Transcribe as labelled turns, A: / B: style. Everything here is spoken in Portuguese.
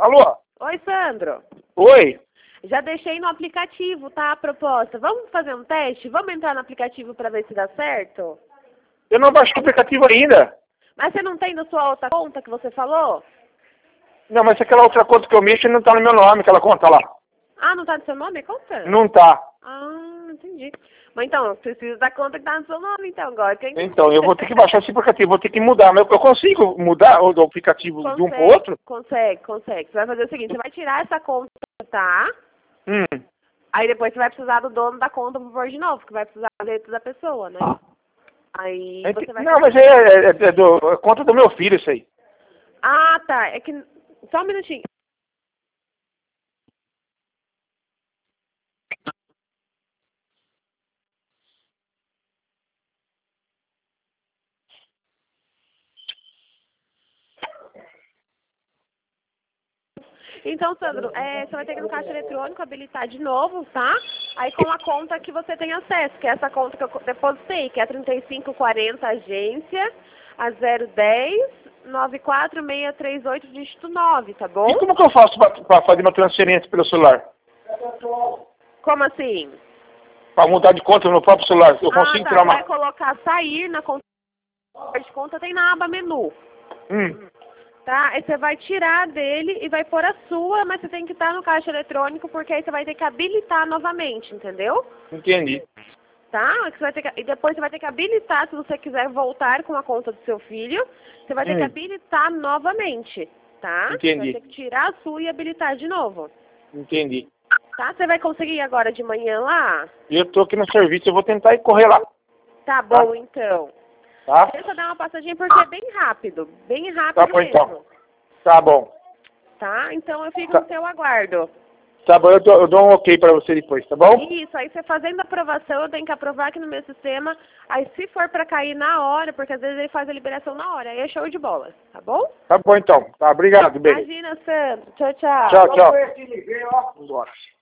A: Alô?
B: Oi, Sandro.
A: Oi?
B: Já deixei no aplicativo, tá, a proposta. Vamos fazer um teste? Vamos entrar no aplicativo para ver se dá certo?
A: Eu não baixei o aplicativo ainda.
B: Mas você não tem na sua outra conta que você falou?
A: Não, mas aquela outra conta que eu mexo não tá no meu nome, aquela conta lá.
B: Ah, não tá no seu nome a conta?
A: Não tá.
B: Ah, entendi. Mas então, eu preciso da conta que tá no seu nome, então, agora.
A: Então, eu vou ter que baixar esse aplicativo, vou ter que mudar. Mas eu consigo mudar o do aplicativo de um pro outro?
B: Consegue. Você vai fazer o seguinte, você vai tirar essa conta, tá?
A: Hum.
B: Aí depois você vai precisar do dono da conta pra pôr de novo, que vai precisar do direito da pessoa, né? Aí você vai...
A: Não, mas é conta do meu filho isso aí.
B: Ah, tá. É que... Só um minutinho. Então, Sandro, você vai ter que ir no caixa eletrônico, habilitar de novo, tá? Aí com a conta que você tem acesso, que é essa conta que eu depositei, que é a 3540 agência, a 010 94638 dígito 9, tá bom?
A: E como que eu faço pra fazer uma transferência pelo celular?
B: Como assim?
A: Pra mudar de conta no próprio celular? Eu consigo tirar
B: Você
A: uma...
B: vai colocar sair na conta de conta, tem na aba menu. Tá? Aí você vai tirar dele e vai pôr a sua, mas você tem que estar no caixa eletrônico, porque aí você vai ter que habilitar novamente, entendeu?
A: Entendi.
B: Tá? E depois você vai ter que habilitar, se você quiser voltar com a conta do seu filho, você vai ter que habilitar novamente, tá?
A: Entendi.
B: Você vai ter que tirar a sua e habilitar de novo.
A: Entendi.
B: Tá? Você vai conseguir agora de manhã lá?
A: Eu tô aqui no serviço, eu vou tentar ir correr lá.
B: Tá bom, então.
A: Tá?
B: Tenta dar uma passadinha porque é bem rápido
A: Tá bom,
B: mesmo.
A: então. Tá bom.
B: Tá? Então eu fico no seu aguardo.
A: Tá bom, eu dou um ok pra você depois, tá bom?
B: Isso, aí você fazendo a aprovação, eu tenho que aprovar aqui no meu sistema. Aí se for pra cair na hora, porque às vezes ele faz a liberação na hora, aí é show de bola, tá bom?
A: Tá bom, então. Tá, obrigado, beijo.
B: Imagina, Sandro. Tchau, tchau.
A: Tchau, tchau. Vambora.